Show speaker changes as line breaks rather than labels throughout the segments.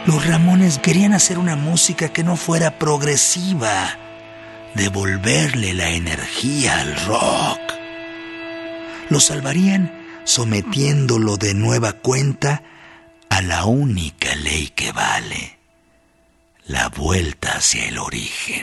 Los Ramones querían hacer una música que no fuera progresiva, devolverle la energía al rock. Lo salvarían sometiéndolo de nueva cuenta a la única ley que vale: la vuelta hacia el origen.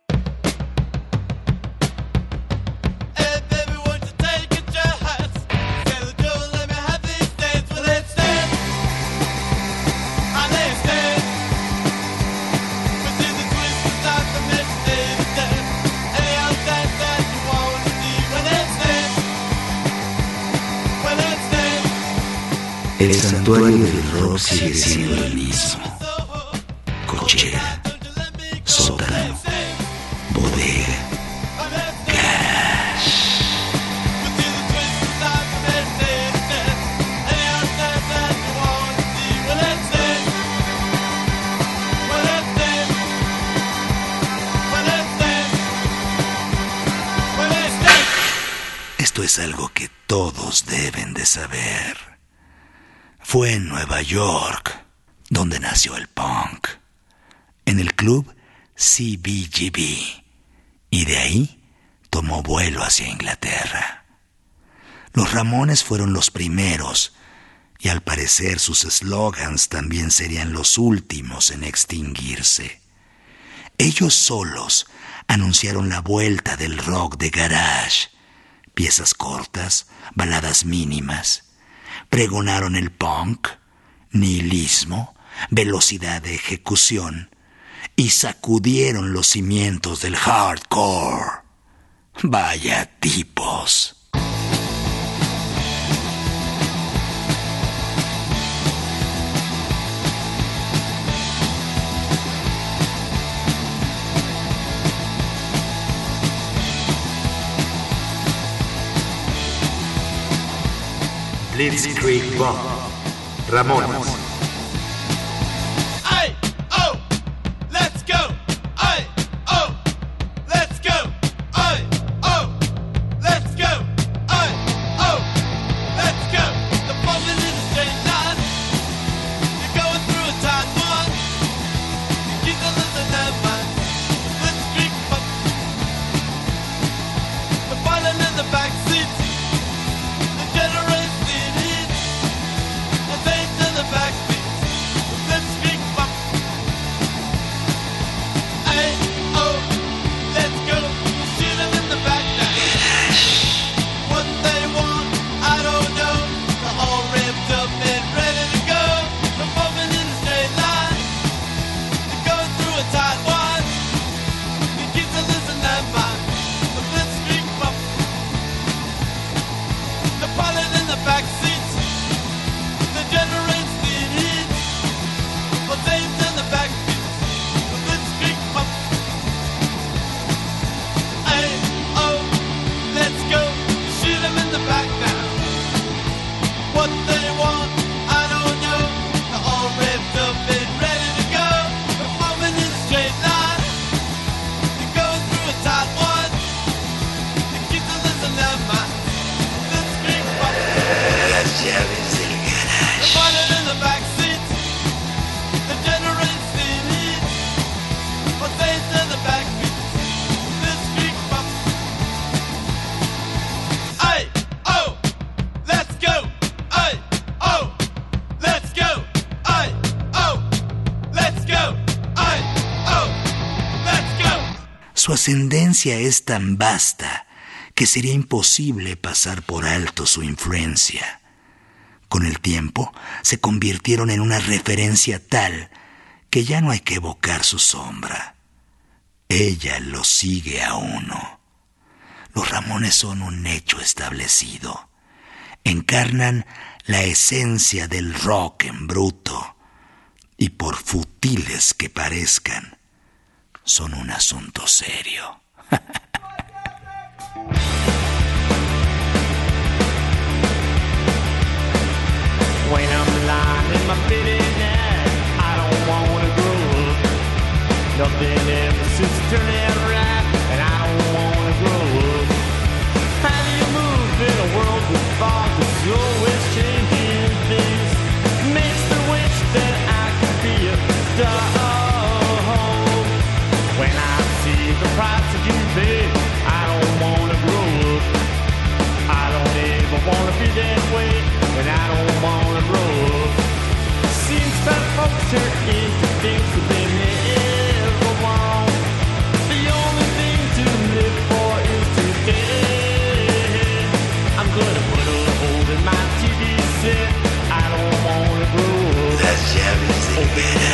El santuario del rock sigue siendo el mismo: cochera, sótano, bodega, garage. Esto es algo que todos deben de saber. Fue en Nueva York donde nació el punk, en el club CBGB, y de ahí tomó vuelo hacia Inglaterra. Los Ramones fueron los primeros, y al parecer sus eslogans también serían los últimos en extinguirse. Ellos solos anunciaron la vuelta del rock de garage: piezas cortas, baladas mínimas. Pregonaron el punk, nihilismo, velocidad de ejecución, y sacudieron los cimientos del hardcore. Vaya tipos.
Blitzkrieg Bomb, Ramones.
Ay, oh, let's go. Ay, oh, let's go. Ay, oh, let's go. Ay, oh, let's go. The moment in a straight line. You're going through a tight one. You keep the listen that mind. Blitzkrieg Bomb. The pilot in the back seat. The generator.
Su ascendencia es tan vasta que sería imposible pasar por alto su influencia. Con el tiempo se convirtieron en una referencia tal que ya no hay que evocar su sombra. Ella lo sigue a uno. Los Ramones son un hecho establecido. Encarnan la esencia del rock en bruto, y por futiles que parezcan, son un asunto serio.
When I'm lying in my bed at night, I don't wanna grow up. Nothing ever seems to turn out right, and I don't wanna grow up. How do you move in a world with fog that's always changing things? Makes me wish that I could be a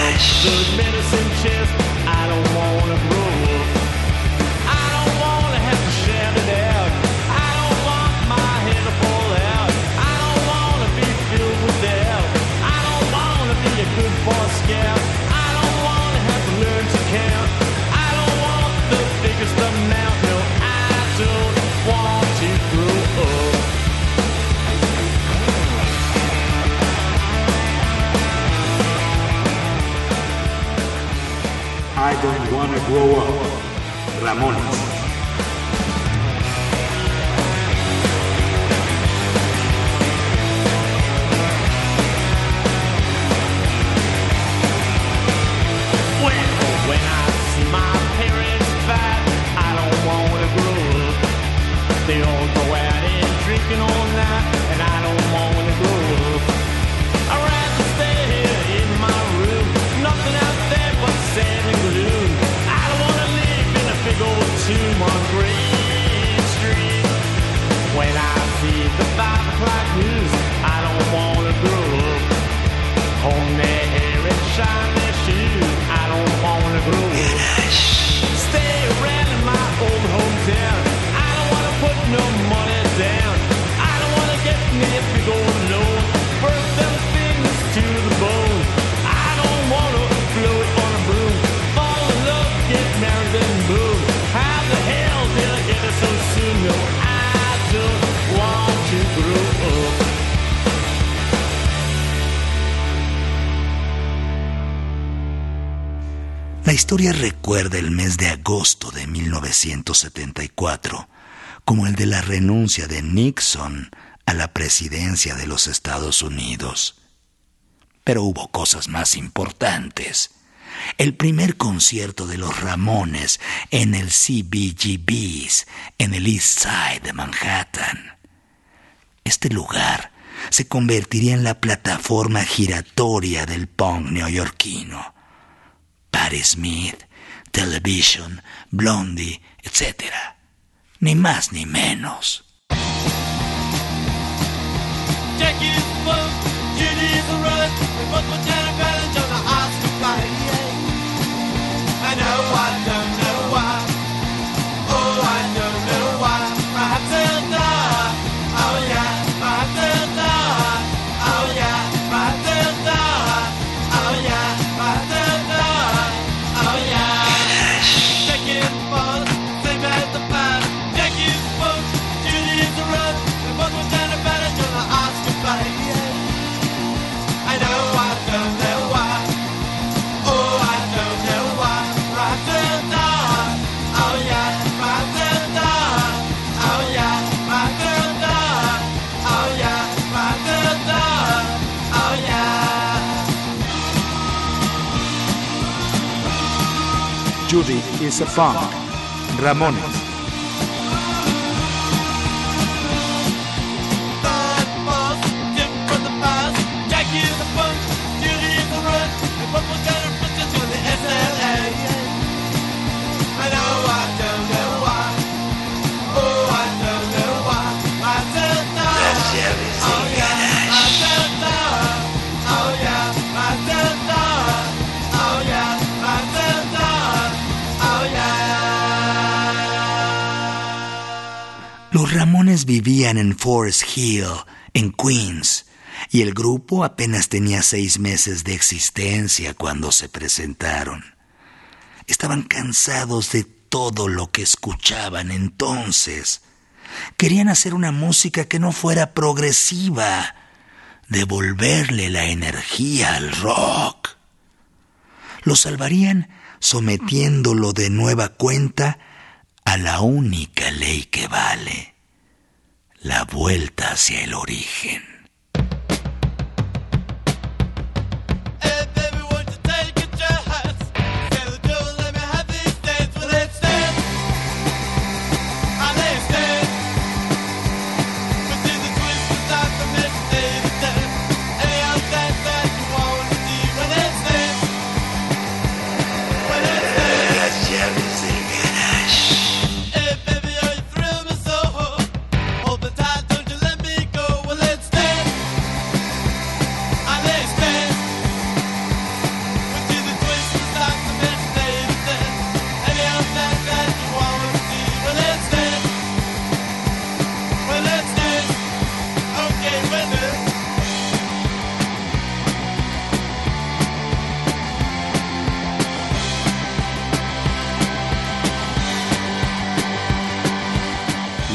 the medicine chest. I don't wanna grow up. I don't wanna have to shout it out. I don't want my head to fall out. I don't wanna be filled with doubt. I don't wanna be a good boy scout. I don't wanna have to learn to count. I don't want the biggest amount. No, I don't want to grow up.
I don't wanna grow up. Ramones.
When I see my parents fight, I don't wanna grow up. They all go out and drinking all night, and I don't wanna grow up. I'd rather stay here in my room, nothing out there but sand and gloom. I don't wanna live in a big old tomb on Green Street. When I see the 5 o'clock news, I don't wanna grow up. Comb their hair and shine their shoes, I don't wanna grow up. Stay around in my old hometown, I don't wanna put no money down. I don't wanna get me a big old loan, burn them fingers to the bone. I don't wanna float on a broom, fall in love, get married and move. How the hell did I get it so soon? No, I don't want to grow up.
La historia recuerda el mes de agosto de 1974 como el de la renuncia de Nixon a la presidencia de los Estados Unidos. Pero hubo cosas más importantes. El primer concierto de los Ramones en el CBGB's en el East Side de Manhattan. Este lugar se convertiría en la plataforma giratoria del punk neoyorquino. Patti Smith, Television, Blondie, etc. Ni más ni menos.
Jackie's boat, Judy's a run. We both were down a village on the Oscar flight. I know I don't know why. Oh, I don't know why. Matilda, oh yeah, Matilda, oh yeah, Matilda, oh yeah, Matilda, oh yeah. Jackie's boat, same as the past. Jackie's boat, Judy's a run. We both were down a village on the Oscar flight. I know I don't know why. Oh, I don't know why. Matilda, oh yeah, Matilda, oh yeah, Matilda, oh yeah, Matilda, oh yeah.
Judy is a funk. Ramones.
Thought boss, tip from the past. Jackie is a punk, Judy is a run. And what was gonna put us on the SLA? I know I don't know why. Oh, I don't know why. Matilda, oh yeah, Matilda, oh yeah, Matilda, oh yeah, Matilda, oh yeah.
Los Ramones vivían en Forest Hill, en Queens, y el grupo apenas tenía 6 meses de existencia cuando se presentaron. Estaban cansados de todo lo que escuchaban entonces. Querían hacer una música que no fuera progresiva, devolverle la energía al rock. Lo salvarían sometiéndolo de nueva cuenta a la única ley que vale: la vuelta hacia el origen.
Hey baby, won't you take a chance? Say the door, let me have these days. Well, let's dance. Let's dance. But see the twist without the mistake to dance. Any other dance that you want to see. Well, let's dance. Well, let's dance. Hey baby, oh, you thrill me so. Hold me tight, don't you let me go. Well, let's dance.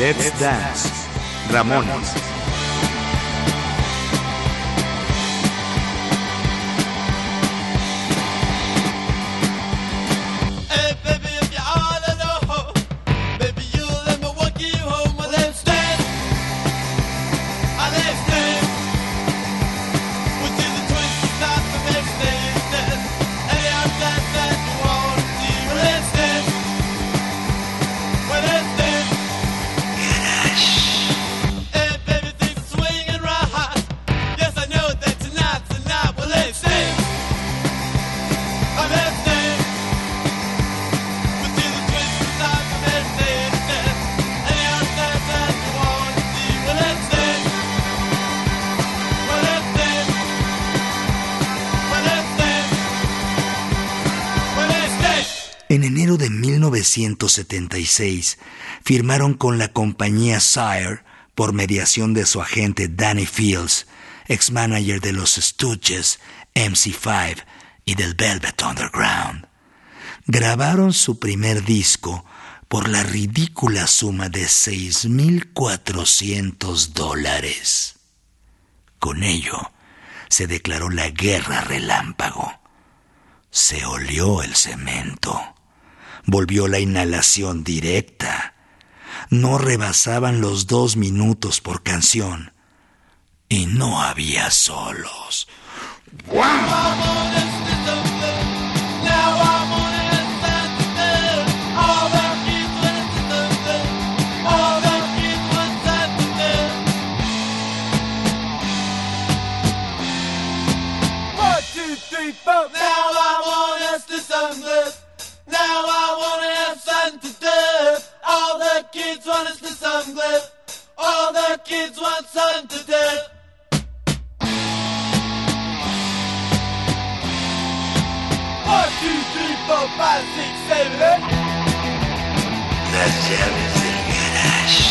Let's Dance, Ramones.
En enero de 1976 firmaron con la compañía Sire por mediación de su agente Danny Fields, ex-manager de los Stooges, MC5 y del Velvet Underground. Grabaron su primer disco por la ridícula suma de $6,400. Con ello, se declaró la guerra relámpago. Se olió el cemento. Volvió la inhalación directa. No rebasaban los 2 minutos por canción. Y no había solos.
Now I wanna have something to do. All the kids want us to some glue. All the kids want something to do. 1, 2, 3, 4, 5, 6, 7, 8.
Las llaves del garage.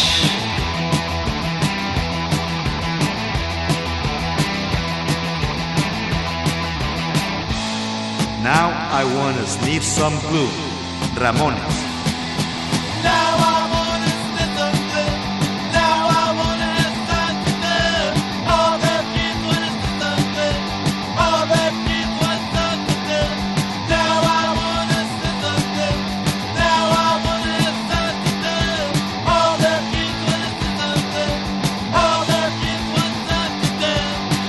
Now I wanna sniff some glue, Ramones.
Now I wanna sniff some glue. Now I wanna have something to do. All the kids wanna sniff some glue. All the kids want something to do. Now I wanna sniff some glue. Now I wanna have something to do. All the kids wanna sniff some glue. All the kids want something to do.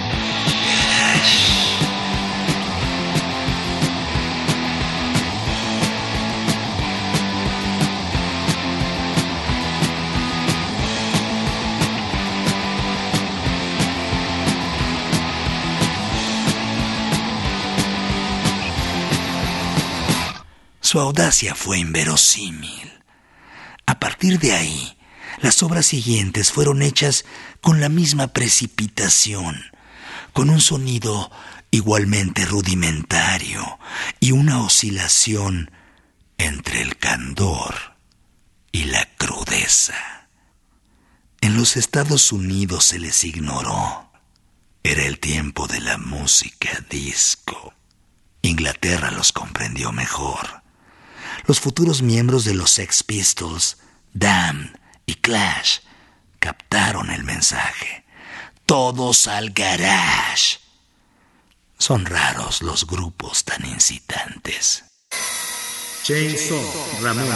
Su audacia fue inverosímil. A partir de ahí, las obras siguientes fueron hechas con la misma precipitación, con un sonido igualmente rudimentario y una oscilación entre el candor y la crudeza. En los Estados Unidos se les ignoró. Era el tiempo de la música disco. Inglaterra los comprendió mejor. Los futuros miembros de los Sex Pistols, Damned y Clash captaron el mensaje. Todos al garage. Son raros los grupos tan incitantes.
Chainsaw, Ramones.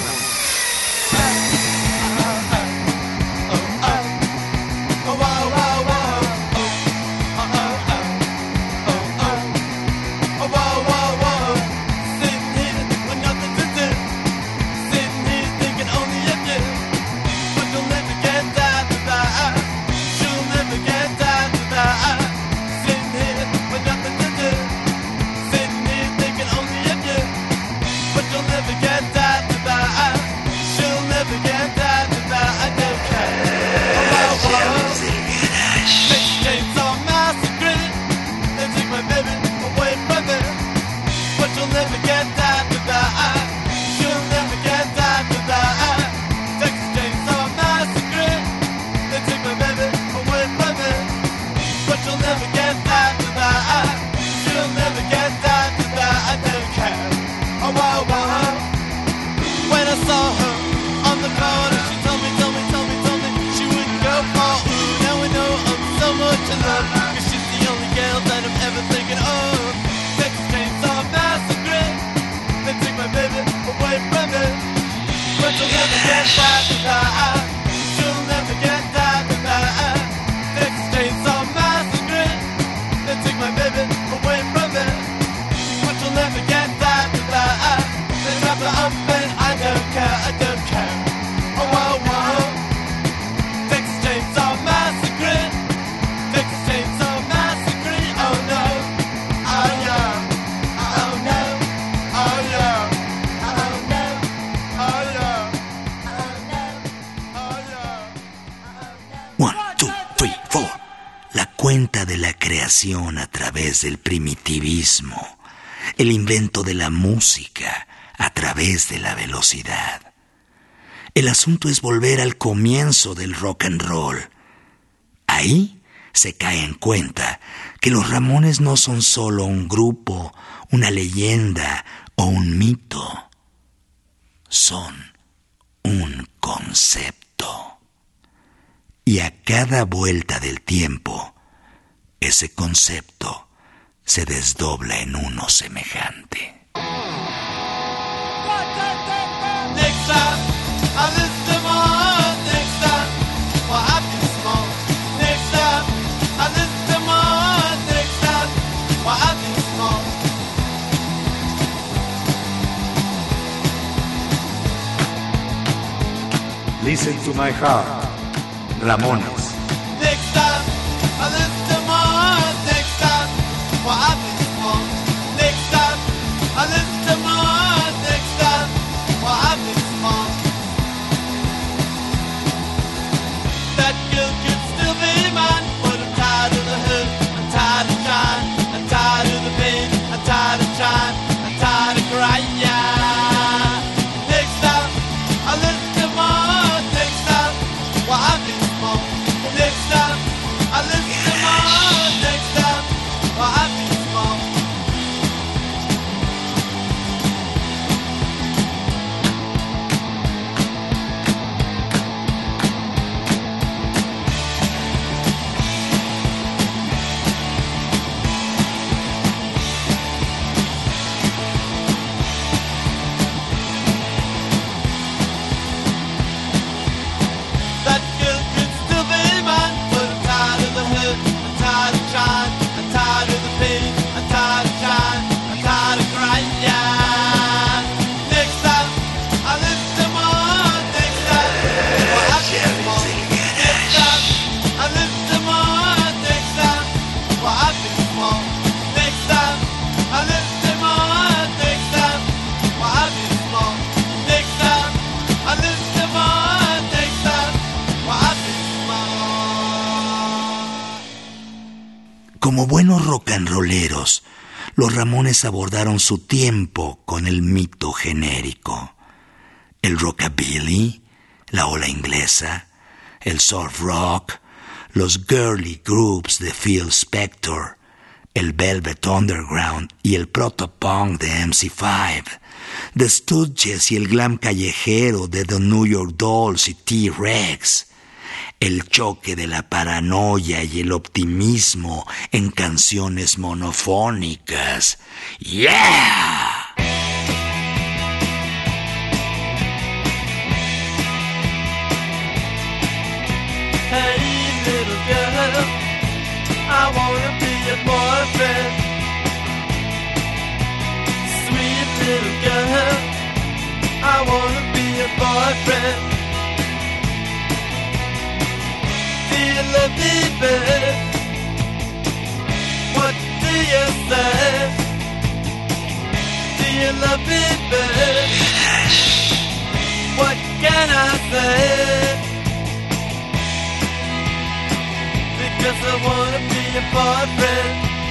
She'll never get
liberación a través del primitivismo, el invento de la música a través de la velocidad. El asunto es volver al comienzo del rock and roll. Ahí se cae en cuenta que los Ramones no son solo un grupo, una leyenda o un mito. Son un concepto. Y a cada vuelta del tiempo, ese concepto se desdobla en uno semejante.
Next time, I listen more. Next time, well, I feel small. Next time, I listen more. Next time, well, I feel small.
Listen to my heart. Ramones.
Next time, I listen more. Next time, well, I feel small. Next time, I listen more. Next time, well, I feel small. That girl could still be mine, but I'm tired of the hurt. I'm tired of trying. I'm tired of the pain. I'm tired of trying. I'm tired of crying. Next time, I listen more. Next time, well, I feel small. Next time, I listen more. Next time, well, I feel small. That girl could still be mine, but I'm tired of the hurt. I'm tired of trying. I'm tired of the pain. I'm tired of trying. I'm tired of crying. Next time, I listen more. Next time, well, I feel small. Next time, I listen more. Next time, well, I feel small. Next time, I listen more. Next time, well, I feel small. Next time, I listen more. Next time, well, I feel small.
Como buenos rock and rolleros, los Ramones abordaron su tiempo con el mito genérico. El rockabilly, la ola inglesa, el soft rock, los girly groups de Phil Spector, el Velvet Underground y el proto-punk de MC5, The Stooges y el glam callejero de The New York Dolls y T-Rex, el choque de la paranoia y el optimismo en canciones monofónicas. ¡Yeah!
Hey, little girl, I wanna be your boyfriend. Sweet little girl, I wanna be your boyfriend. Do you love me, babe? What do you say? Do you love me, babe? What can I say? Because I wanna be your boyfriend.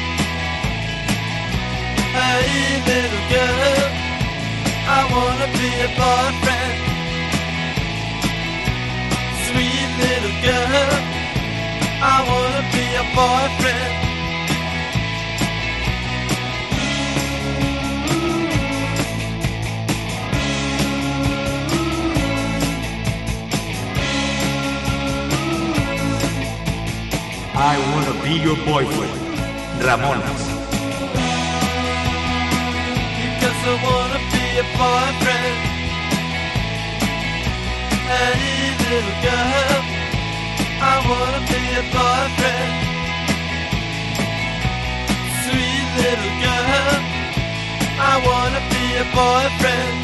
Hey, little girl, I wanna be your boyfriend. Sweet little girl, I wanna be your boyfriend.
I wanna be your boyfriend. Ramones.
Because I wanna be your boyfriend. Hey, little girl, I wanna be your boyfriend. Sweet little girl, I wanna be your boyfriend.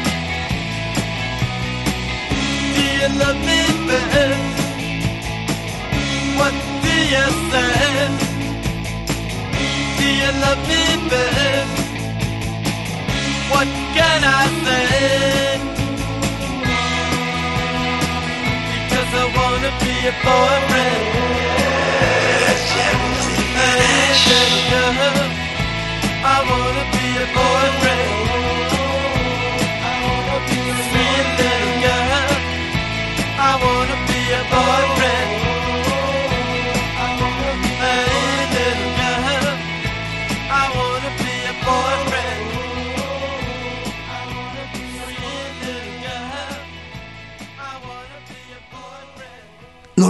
Do you love me, babe? What do you say? Do you love me, babe? What can I say? Because I wanna be your boyfriend. Hey,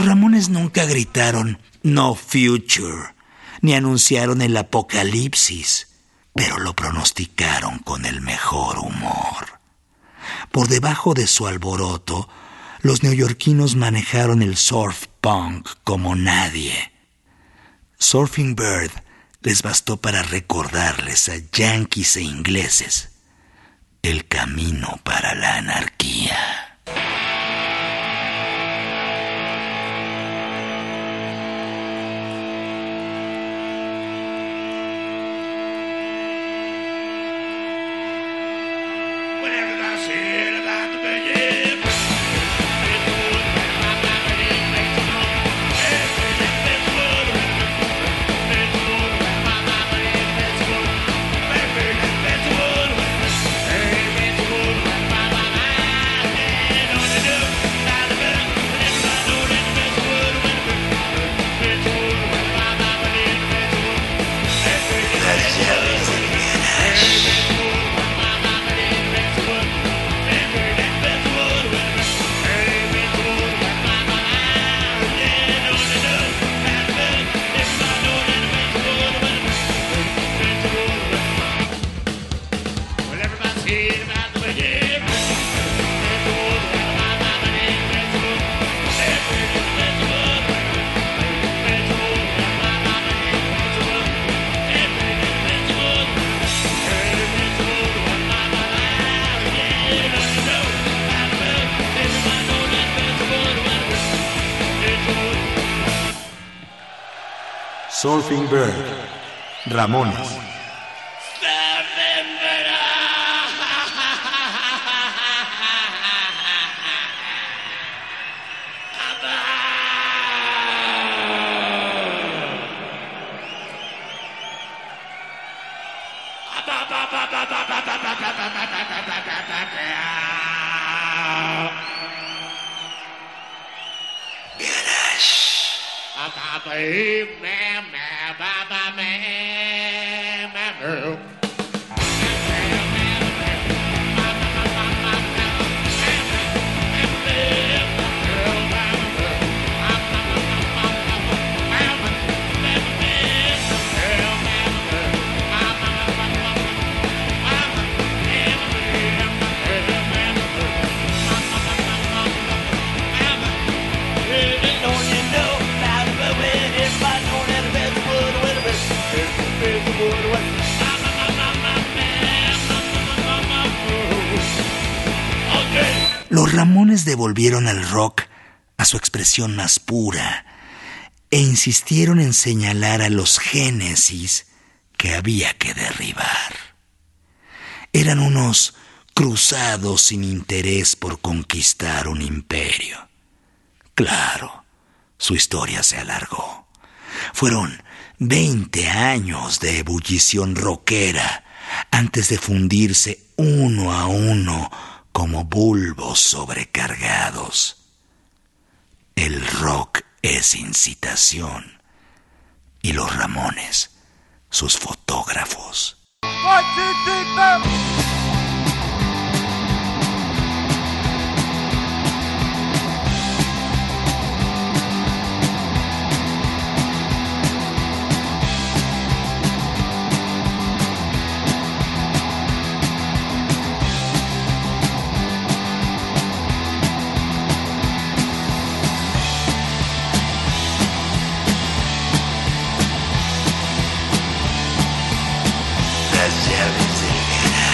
Los Ramones nunca gritaron "No future", ni anunciaron el apocalipsis, pero lo pronosticaron con el mejor humor. Por debajo de su alboroto, los neoyorquinos manejaron el surf punk como nadie. Surfing Bird les bastó para recordarles a yanquis e ingleses el camino para la anarquía.
Surfing Bird, Ramones.
Los Ramones devolvieron al rock a su expresión más pura e insistieron en señalar a los génesis que había que derribar. Eran unos cruzados sin interés por conquistar un imperio. Claro, su historia se alargó. Fueron 20 años de ebullición rockera antes de fundirse uno a uno como bulbos sobrecargados. El rock es incitación y los Ramones, sus fotógrafos.
1, 2, 3, 4.
Las llaves del garage.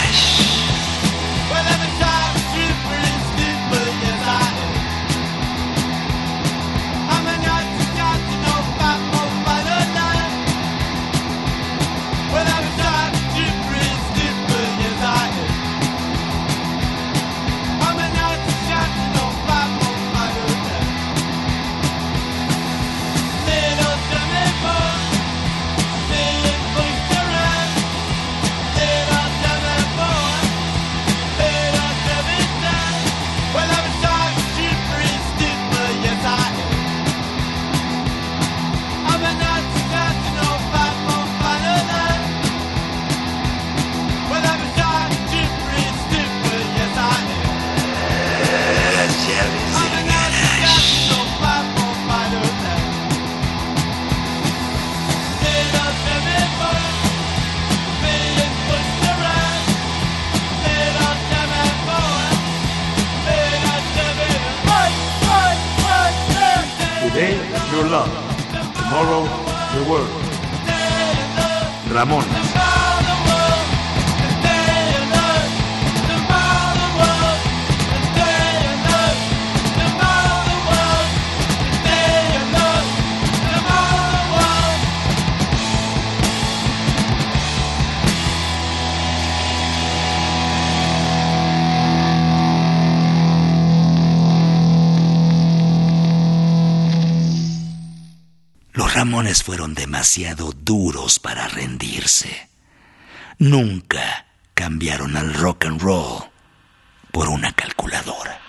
Your Love, Tomorrow the World. Ramón.
Los Ramones fueron demasiado duros para rendirse. Nunca cambiaron al rock and roll por una calculadora.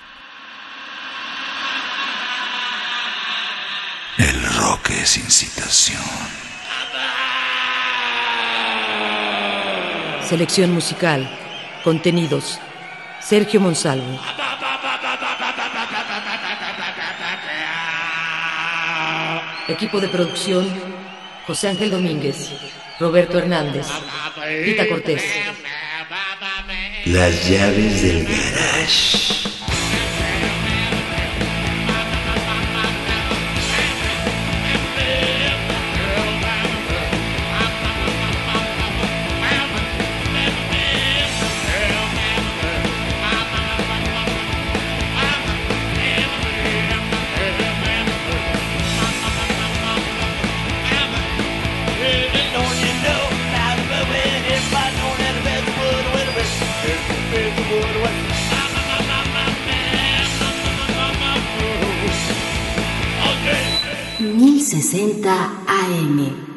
El rock es incitación.
Selección musical. Contenidos. Sergio Monsalvo. Equipo de producción: José Ángel Domínguez, Roberto Hernández, Tita Cortés.
Las llaves del garage.
.1060 AM